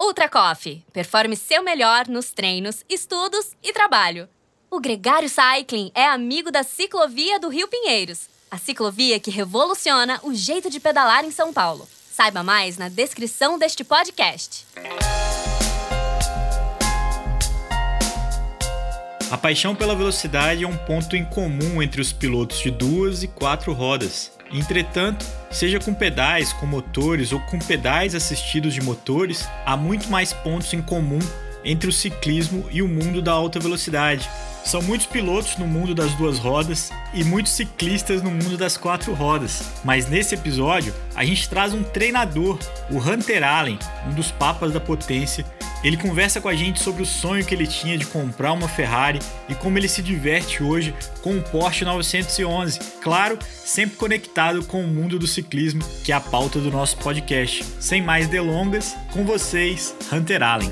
Ultra Coffee. Performe seu melhor nos treinos, estudos e trabalho. O Gregário Cycling é amigo da Ciclovia do Rio Pinheiros. A ciclovia que revoluciona o jeito de pedalar em São Paulo. Saiba mais na descrição deste podcast. A paixão pela velocidade é um ponto em comum entre os pilotos de 2 e 4 rodas. Entretanto, seja com pedais, com motores ou com pedais assistidos de motores, há muito mais pontos em comum entre o ciclismo e o mundo da alta velocidade. São muitos pilotos no mundo das 2 rodas e muitos ciclistas no mundo das 4 rodas. Mas nesse episódio, a gente traz um treinador, o Hunter Allen, um dos papas da potência. Ele conversa com a gente sobre o sonho que ele tinha de comprar uma Ferrari e como ele se diverte hoje com um Porsche 911. Claro, sempre conectado com o mundo do ciclismo, que é a pauta do nosso podcast. Sem mais delongas, com vocês, Hunter Allen.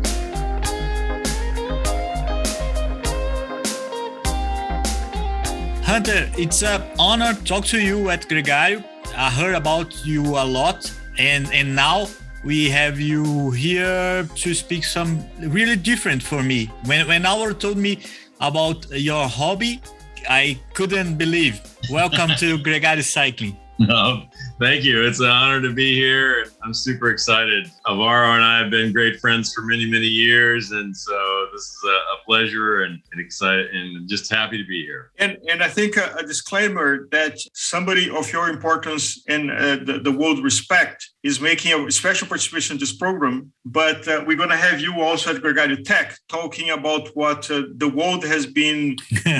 Hunter, it's an honor to talk to you at Gregário. I heard about you a lot, and now we have you here to speak some really different for me. When Álvaro told me about your hobby, I couldn't believe. Welcome to Gregário Cycling. No, thank you. It's an honor to be here. I'm super excited. Alvaro and I have been great friends for many, many years. And so this is a pleasure and excited and just happy to be here. And I think a disclaimer that somebody of your importance and the world respect is making a special participation in this program. But we're going to have you also at Gregário Tech talking about what the world has been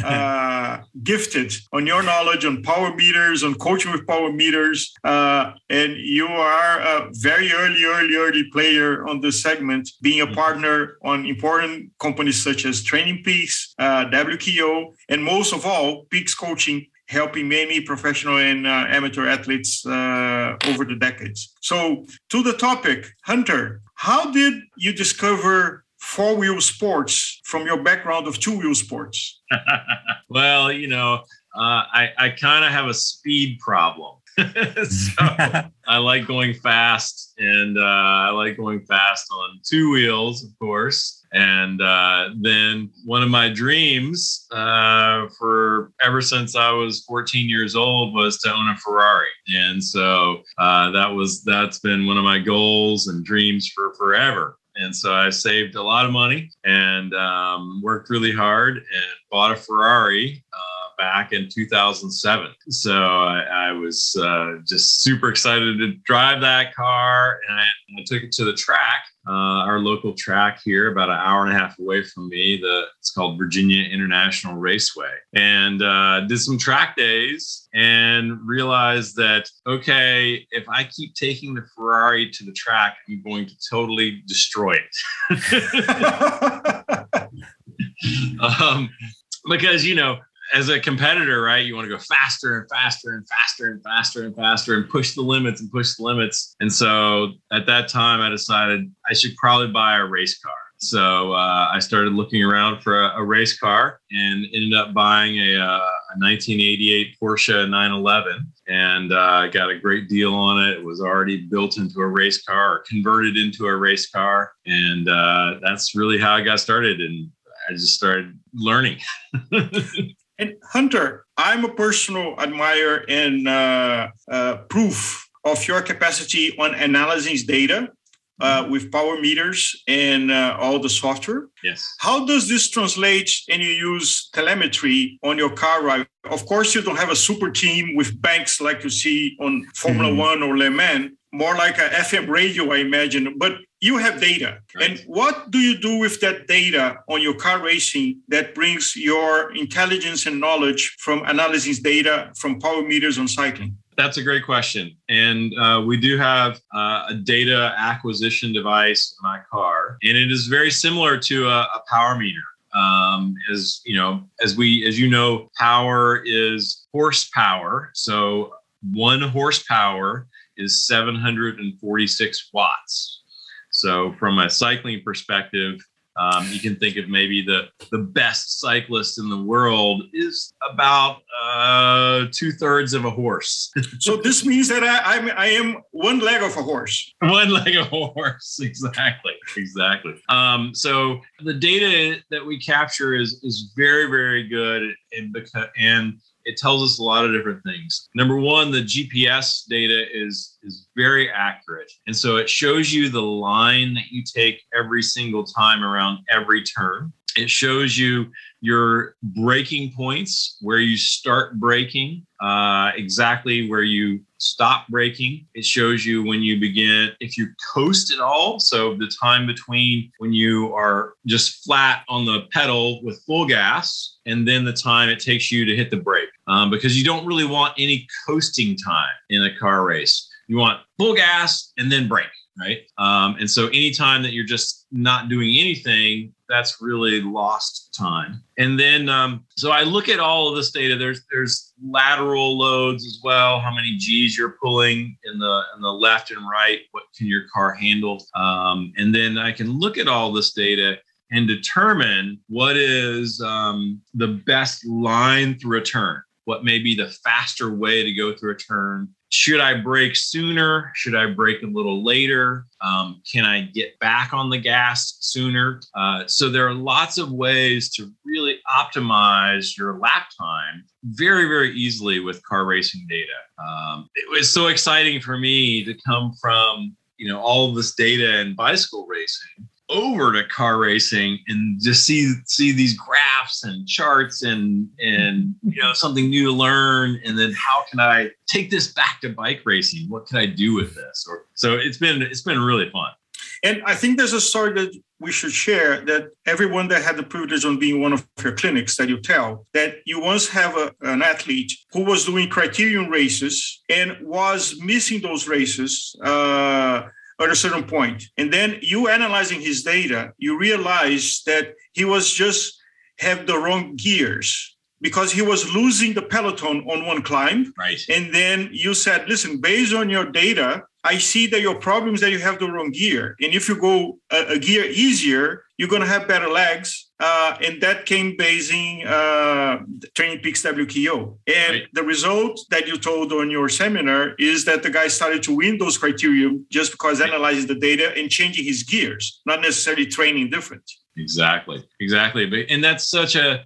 gifted on your knowledge on power meters, on coaching with power meters. And you are a very early player on this segment, being a partner on important companies such as Training Peaks, WKO, and most of all, Peaks Coaching, helping many professional and amateur athletes over the decades. So to the topic, Hunter, how did you discover 4-wheel sports from your background of 2-wheel sports? Well, I kind of have a speed problem. So I like going fast, and I like going fast on 2 wheels, of course. And then one of my dreams for ever since I was 14 years old was to own a Ferrari. And so that's been one of my goals and dreams for forever. And so I saved a lot of money and worked really hard and bought a Ferrari back in 2007. So I was just super excited to drive that car, and I took it to the track, our local track here, about an hour and a half away from me. It's called Virginia International Raceway, and did some track days and realized that, okay, if I keep taking the Ferrari to the track, I'm going to totally destroy it. Because, as a competitor, right, you want to go faster and faster and faster and faster and faster and push the limits and push the limits. And so at that time, I decided I should probably buy a race car. So I started looking around for a race car and ended up buying a 1988 Porsche 911 and got a great deal on it. It was already built into a race car or converted into a race car. And that's really how I got started. And I just started learning. And Hunter, I'm a personal admirer and proof of your capacity on analyzing data with power meters and all the software. Yes. How does this translate and you use telemetry on your car ride? Of course, you don't have a super team with banks like you see on Formula One or Le Mans, more like a FM radio, I imagine, but you have data. Right. And what do you do with that data on your car racing that brings your intelligence and knowledge from analyzing data from power meters on cycling? That's a great question. And we do have a data acquisition device in my car, and it is very similar to a power meter. As you know, power is horsepower. So 1 horsepower is 746 watts. So from a cycling perspective, You can think of maybe the best cyclist in the world is about 2/3 of a horse. So this means that I am one leg of a horse. One leg of a horse, exactly. So the data that we capture is very, very good, and it tells us a lot of different things. Number one, the GPS data is very accurate. And so it shows you the line that you take every single time around every turn. It shows you your braking points, where you start braking, exactly where you stop braking. It shows you when you begin, if you coast at all. So the time between when you are just flat on the pedal with full gas and then the time it takes you to hit the brake, because you don't really want any coasting time in a car race. You want full gas and then brake, right? And so anytime that you're just not doing anything, that's really lost time. And then, so I look at all of this data. There's lateral loads as well. How many G's you're pulling in the left and right? What can your car handle? And then I can look at all this data and determine what is the best line through a turn. What may be the faster way to go through a turn? Should I brake sooner? Should I brake a little later? Can I get back on the gas sooner? So there are lots of ways to really optimize your lap time very, very easily with car racing data. It was so exciting for me to come from, all of this data in bicycle racing over to car racing and just see these graphs and charts and something new to learn. And then how can I take this back to bike racing? What can I do with this? So it's been really fun. And I think there's a story that we should share, that everyone that had the privilege of being one of your clinics that you tell, that you once have an athlete who was doing criterium races and was missing those races at a certain point. And then you analyzing his data, you realize that he was just have the wrong gears because he was losing the peloton on one climb. Right. And then you said, listen, based on your data, I see that your problem is that you have the wrong gear. And if you go a gear easier, you're going to have better legs. And that came basing Training Peaks WKO. And right. The result that you told on your seminar is that the guy started to win those criteria just because analyzing the data and changing his gears, not necessarily training different. Exactly. And that's such a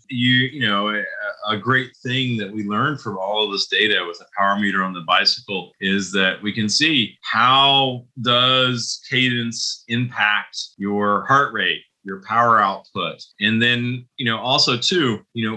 great thing that we learned from all of this data with a power meter on the bicycle is that we can see how does cadence impact your heart rate, your power output. And then, also too,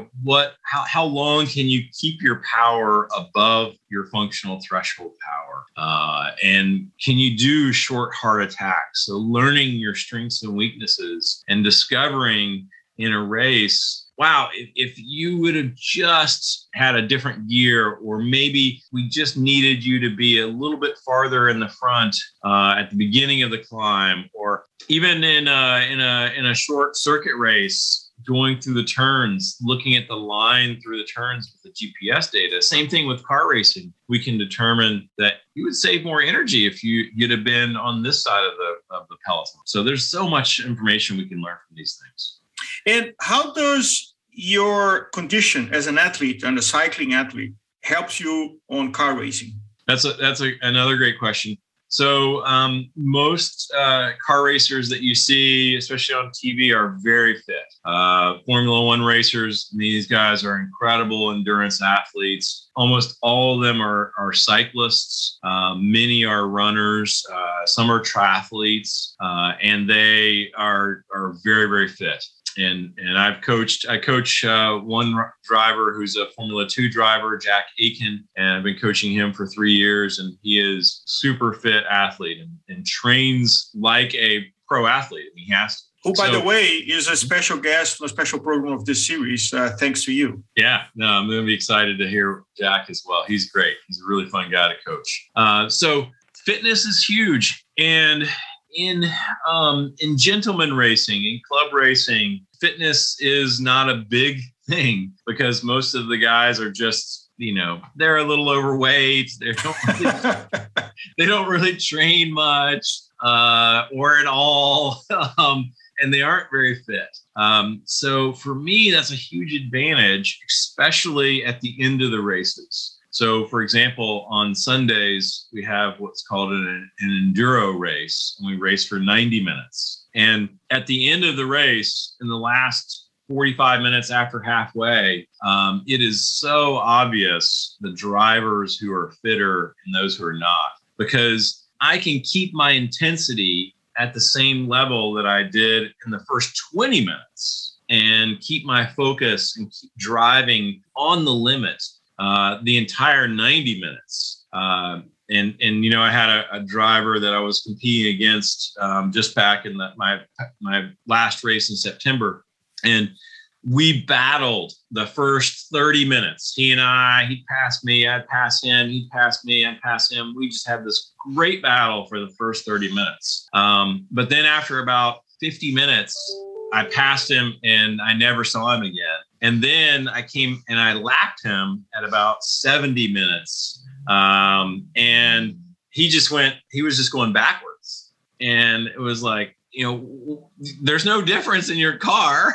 how long can you keep your power above your functional threshold power? And can you do short heart attacks? So learning your strengths and weaknesses and discovering in a race, wow, if you would have just had a different gear, or maybe we just needed you to be a little bit farther in the front at the beginning of the climb, or even in a short circuit race, going through the turns, looking at the line through the turns with the GPS data. Same thing with car racing. We can determine that you would save more energy if you'd have been on this side of the peloton. So there's so much information we can learn from these things. And how does your condition as an athlete and a cycling athlete helps you on car racing? That's another great question. So most car racers that you see, especially on TV, are very fit. Formula One racers, these guys are incredible endurance athletes. Almost all of them are cyclists. Many are runners. Some are triathletes, and they are very, very fit. And I coach one driver who's a Formula 2 driver, Jack Aiken, and I've been coaching him for 3 years, and he is super fit athlete and trains like a pro athlete. And he has to. Who, by the way, is a special guest on a special program of this series, thanks to you. Yeah, no, I'm going to be excited to hear Jack as well. He's great. He's a really fun guy to coach. So fitness is huge. And in gentleman racing, in club racing, fitness is not a big thing because most of the guys are just, they're a little overweight. They don't really train much or at all. and they aren't very fit. So for me, that's a huge advantage, especially at the end of the races. So, for example, on Sundays, we have what's called an enduro race, and we race for 90 minutes. And at the end of the race, in the last 45 minutes after halfway, it is so obvious the drivers who are fitter and those who are not, because I can keep my intensity at the same level that I did in the first 20 minutes and keep my focus and keep driving on the limit the entire 90 minutes. And you know, I had a driver that I was competing against just back in my last race in September, and we battled the first 30 minutes. He and I, he'd pass me, I'd pass him, he'd pass me, I'd pass him. We just had this great battle for the first 30 minutes. But then after about 50 minutes, I passed him and I never saw him again. And then I came and I lapped him at about 70 minutes. And he was just going backwards. And it was like, you know, there's no difference in your car.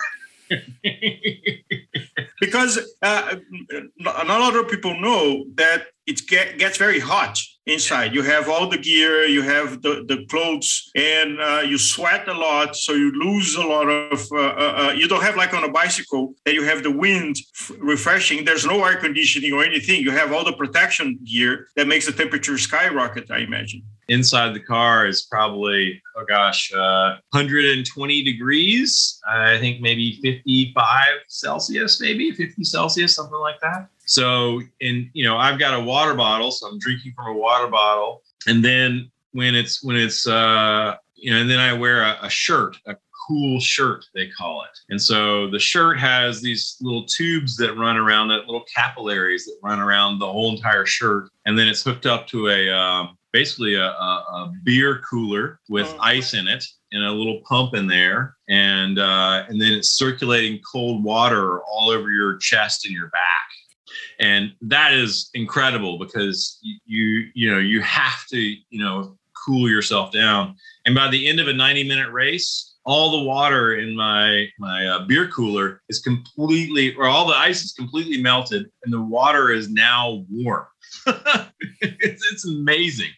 Because not a lot of people know that it gets very hot inside. You have all the gear, you have the clothes, and you sweat a lot. So you lose a lot of, you don't have like on a bicycle that you have the wind refreshing. There's no air conditioning or anything. You have all the protection gear that makes the temperature skyrocket, I imagine. Inside the car is probably, 120 degrees. I think maybe 55 Celsius, maybe 50 Celsius, something like that. So, I've got a water bottle, so I'm drinking from a water bottle. And then when it's and then I wear a shirt, a cool shirt, they call it. And so the shirt has these little tubes that run around, that little capillaries that run around the whole entire shirt. And then it's hooked up to basically a beer cooler with ice in it and a little pump in there. And then it's circulating cold water all over your chest and your back. And that is incredible because you have to, cool yourself down. And by the end of a 90-minute race, all the water in my beer cooler is all the ice is completely melted and the water is now warm. It's amazing.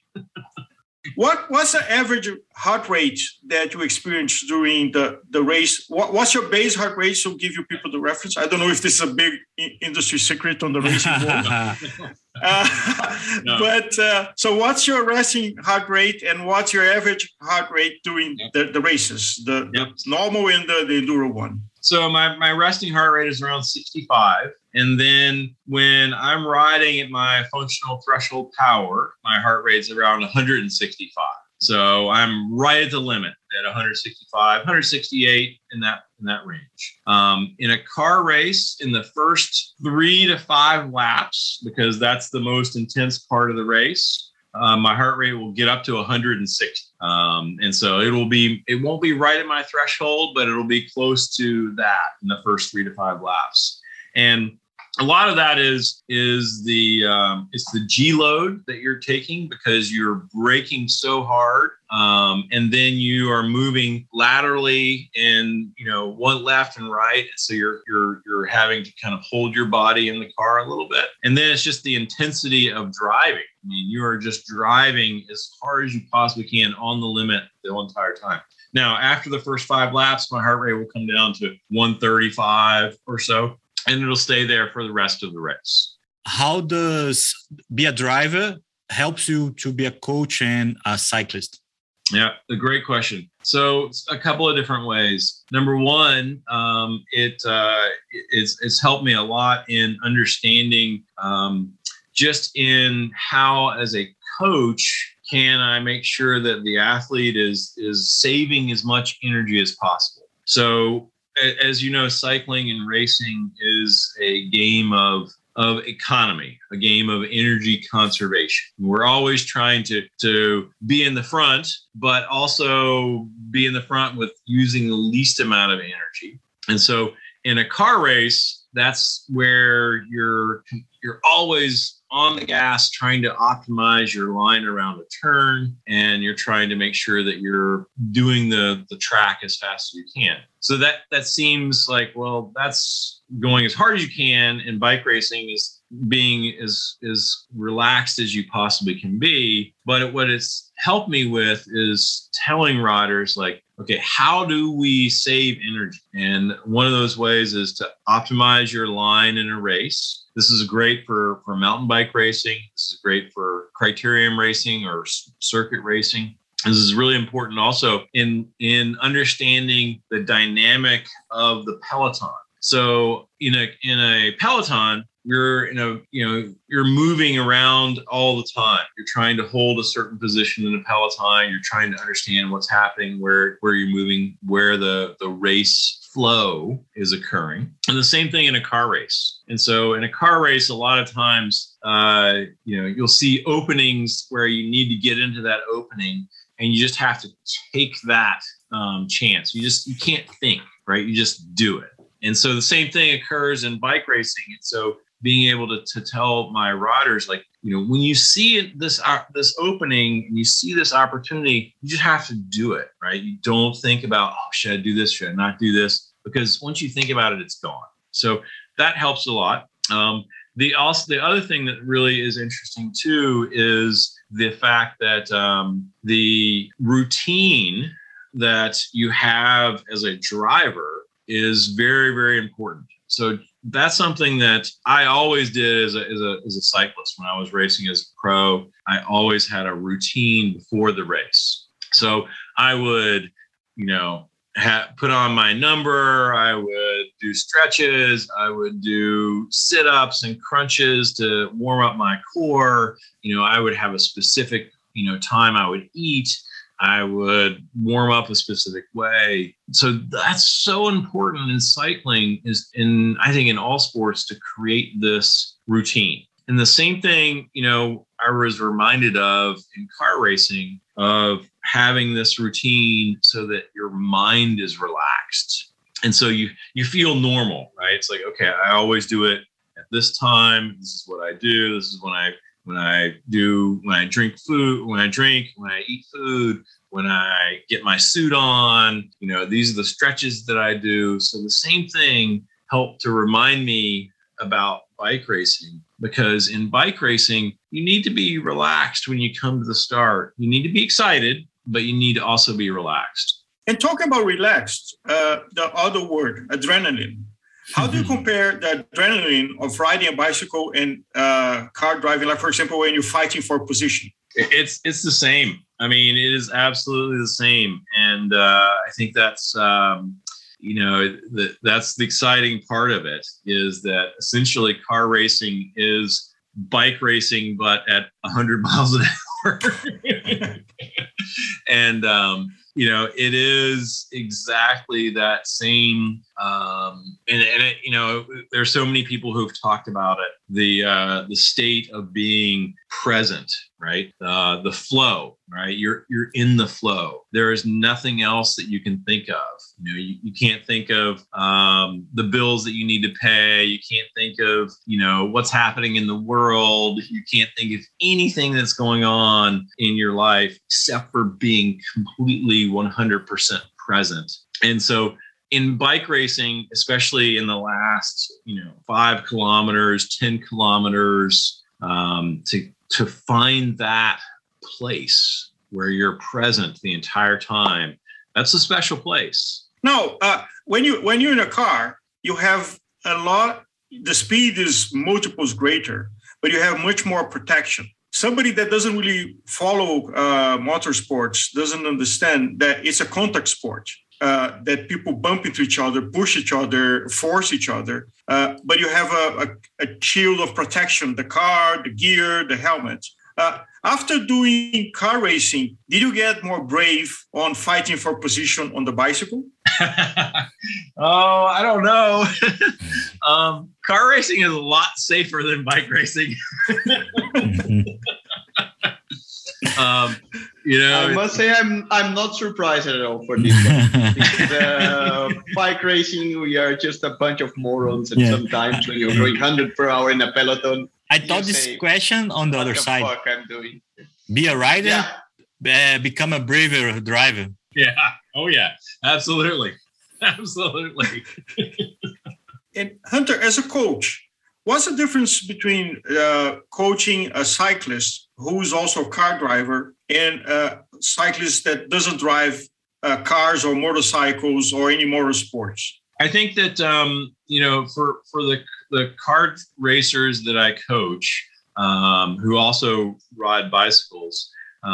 What's the average heart rate that you experience during the race? What's your base heart rate? So give you people the reference. I don't know if this is a big industry secret on the racing world. No. But so what's your resting heart rate and what's your average heart rate during the races, the normal and the enduro one? So my resting heart rate is around 65. And then when I'm riding at my functional threshold power, my heart rate's around 165. So I'm right at the limit at 165, 168 in that range. In a car race, in the first 3 to 5 laps, because that's the most intense part of the race, my heart rate will get up to 160. And so it won't be right at my threshold, but it'll be close to that in the first 3 to 5 laps. And a lot of that is the G load that you're taking because you're braking so hard, and then you are moving laterally in one left and right, so you're having to kind of hold your body in the car a little bit, and then it's just the intensity of driving. I mean, you are just driving as hard as you possibly can on the limit the whole entire time. Now, after the first 5 laps, my heart rate will come down to 135 or so. And it'll stay there for the rest of the race. How does be a driver helps you to be a coach and a cyclist? Yeah, a great question. So a couple of different ways. Number one, it's helped me a lot in understanding just in how, as a coach, can I make sure that the athlete is saving as much energy as possible. So as you know, cycling and racing is a game of economy, a game of energy conservation. We're always trying to be in the front, but also be in the front with using the least amount of energy. And so in a car race, that's where you're you're always on the gas trying to optimize your line around a turn, and you're trying to make sure that you're doing the track as fast as you can. So that seems like, well, that's going as hard as you can, and bike racing is being as relaxed as you possibly can be. But what it's helped me with is telling riders, like, okay, how do we save energy? And one of those ways is to optimize your line in a race. This is great for mountain bike racing. This is great for criterium racing or circuit racing. This is really important also in understanding the dynamic of the peloton. So in a peloton, you're moving around all the time. You're trying to hold a certain position in a peloton. You're trying to understand what's happening, where you're moving, where the race flow is occurring. And the same thing in a car race. And so in a car race, a lot of times, you'll see openings where you need to get into that opening, and you just have to take that chance. You can't think, right? You just do it. And so the same thing occurs in bike racing. And so being able to tell my riders, like, when you see this opening and you see this opportunity, you just have to do it, right? You don't think about, oh, should I do this? Should I not do this? Because once you think about it, it's gone. So that helps a lot. The other thing that really is interesting too is the fact that the routine that you have as a driver is very, very important. So that's something that I always did as a cyclist. When I was racing as a pro, I always had a routine before the race. So I would, put on my number. I would do stretches. I would do sit-ups and crunches to warm up my core. I would have a specific, time I would eat. I would warm up a specific way. So that's so important in cycling, I think in all sports, to create this routine. And the same thing, I was reminded of in car racing, of having this routine so that your mind is relaxed. And so you feel normal, right? It's like, okay, I always do it at this time. This is what I do. This is when I drink food, when I eat food, when I get my suit on, these are the stretches that I do. So the same thing helped to remind me about bike racing, because in bike racing, you need to be relaxed when you come to the start. You need to be excited, but you need to also be relaxed. And talking about relaxed, the other word, adrenaline. How do you compare the adrenaline of riding a bicycle and car driving? Like, for example, when you're fighting for position. It's the same. I mean, it is absolutely the same. And I think that's, that's the exciting part of it, is that essentially car racing is bike racing, but at 100 miles an hour. And, it is exactly that same. There's so many people who've talked about it, the state of being present, right? The flow, right? You're in the flow. There is nothing else that you can think of. You can't think of the bills that you need to pay. You can't think of, what's happening in the world. You can't think of anything that's going on in your life except for being completely 100% present. And so in bike racing, especially in the last, 5 kilometers, 10 kilometers, to find that place where you're present the entire time, that's a special place. No, when you're in a car, you have a lot. The speed is multiples greater, but you have much more protection. Somebody that doesn't really follow motorsports doesn't understand that it's a contact sport. That people bump into each other, push each other, force each other. But you have a shield of protection, the car, the gear, the helmet. After doing car racing, did you get more brave on fighting for position on the bicycle? Oh, I don't know. Car racing is a lot safer than bike racing. I must say I'm not surprised at all for this one. Because, bike racing, we are just a bunch of morons, and sometimes when you're going 100 per hour in a peloton, I thought this question on the other side. What the fuck I'm doing? Be a rider, become a braver driver. Yeah. Oh, yeah. Absolutely. Absolutely. And Hunter, as a coach, what's the difference between coaching a cyclist who's also a car driver and a cyclist that doesn't drive cars or motorcycles or any motorsports? I think that, for the kart racers that I coach, who also ride bicycles,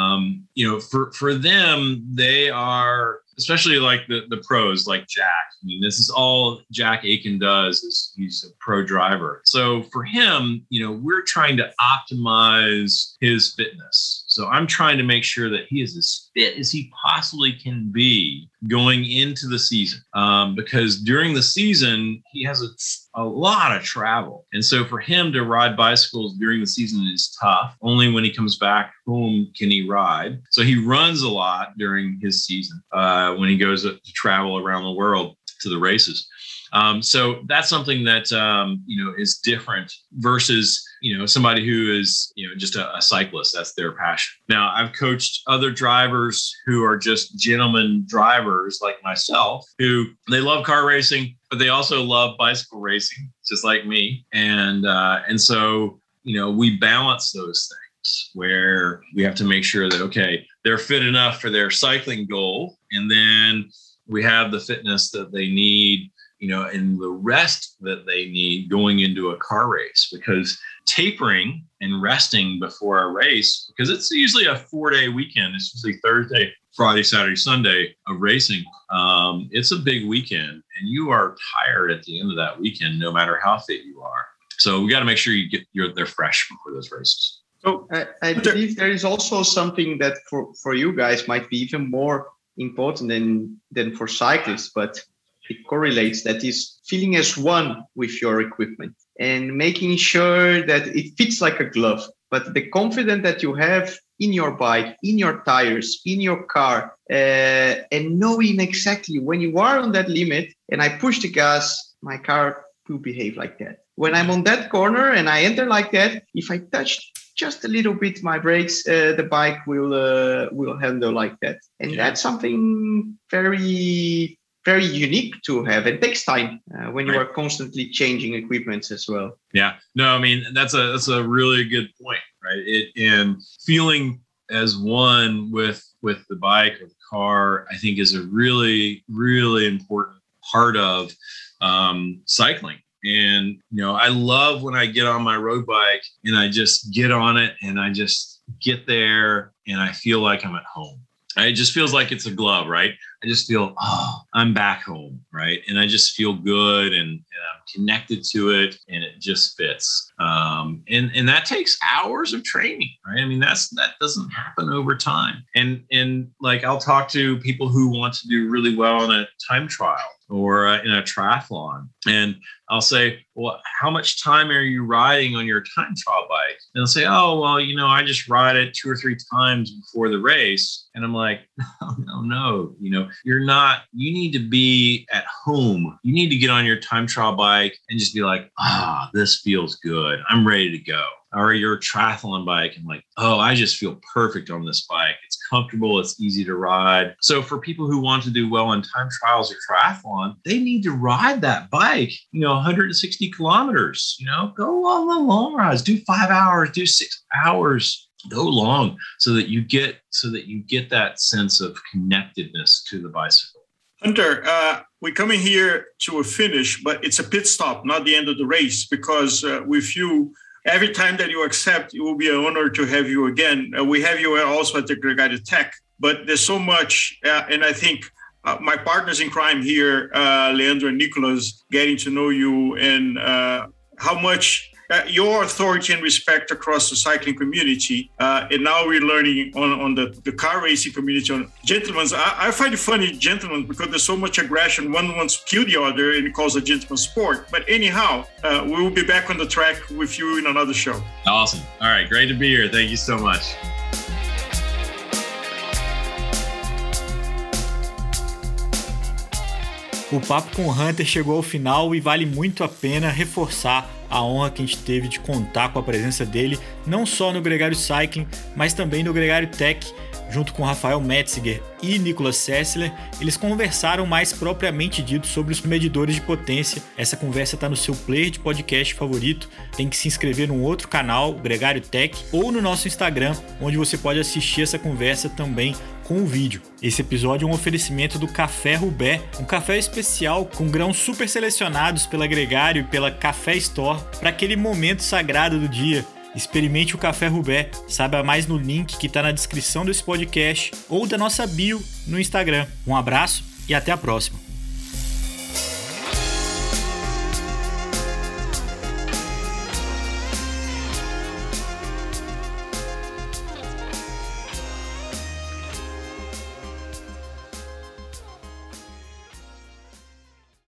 for them, they are, especially like the pros like Jack. I mean, this is all Jack Aiken does is he's a pro driver. So for him, we're trying to optimize his fitness. So I'm trying to make sure that he is as fit as he possibly can be going into the season. Because during the season, he has a lot of travel. And so for him to ride bicycles during the season is tough. Only when he comes back home can he ride. So he runs a lot during his season when he goes to travel around the world to the races. So that's something that, is different versus, somebody who is, just a cyclist. That's their passion. Now, I've coached other drivers who are just gentlemen drivers like myself, who they love car racing, but they also love bicycle racing, just like me. And so, we balance those things where we have to make sure that, okay, they're fit enough for their cycling goal. And then we have the fitness that they need, and the rest that they need going into a car race, because tapering and resting before a race, because it's usually a 4-day weekend. It's usually Thursday, Friday, Saturday, Sunday of racing. It's a big weekend and you are tired at the end of that weekend, no matter how fit you are. So we got to make sure they're fresh before those races. So I believe there is also something that for you guys might be even more important than for cyclists, but it correlates, that is feeling as one with your equipment and making sure that it fits like a glove. But the confidence that you have in your bike, in your tires, in your car, and knowing exactly when you are on that limit and I push the gas, my car will behave like that. When I'm on that corner and I enter like that, if I touch just a little bit my brakes, the bike will handle like that. And that's something very, very unique to have. It takes time when you are constantly changing equipment as well. Yeah, no, I mean, that's a really good point, right? And feeling as one with the bike or the car, I think is a really, really important part of cycling. And, I love when I get on my road bike and I just get on it and I just get there and I feel like I'm at home. It just feels like it's a glove, right? I just feel, I'm back home, right? And I just feel good and I'm connected to it and it just fits. And that takes hours of training, right? I mean, that doesn't happen over time. And like, I'll talk to people who want to do really well in a time trial or in a triathlon. And I'll say, well, how much time are you riding on your time trial bike? And they'll say, oh, well, I just ride it 2 or 3 times before the race. And I'm like, no, you need to be at home. You need to get on your time trial bike and just be like, this feels good. I'm ready to go. Or your triathlon bike and like, I just feel perfect on this bike. It's comfortable. It's easy to ride. So for people who want to do well in time trials or triathlon, they need to ride that bike, 160 kilometers, go on the long rides, do 5 hours, do 6 hours, go long so that you get that sense of connectedness to the bicycle. Hunter, we're coming here to a finish, but it's a pit stop, not the end of the race, because with you, every time that you accept, it will be an honor to have you again. We have you also at the Gregário Tech, but there's so much. And I think my partners in crime here, Leandro and Nicolas, getting to know you and how much your authority and respect across the cycling community. And now we're learning on the car racing community, on gentlemen. I find it funny, gentlemen, because there's so much aggression. One wants to kill the other and it calls a gentleman's sport. But anyhow, we will be back on the track with you in another show. Awesome. All right. Great to be here. Thank you so much. O papo com o Hunter chegou ao final e vale muito a pena reforçar a honra que a gente teve de contar com a presença dele, não só no Gregário Cycling, mas também no Gregário Tech. Junto com Rafael Metziger e Nicolas Sessler, eles conversaram mais propriamente dito sobre os medidores de potência. Essa conversa está no seu player de podcast favorito. Tem que se inscrever num outro canal, o Gregário Tech, ou no nosso Instagram, onde você pode assistir essa conversa também com o vídeo. Esse episódio é um oferecimento do Café Roubaix, um café especial com grãos super selecionados pela Gregário e pela Café Store para aquele momento sagrado do dia. Experimente o Café Roubaix, saiba mais no link que está na descrição desse podcast ou da nossa bio no Instagram. Um abraço e até a próxima.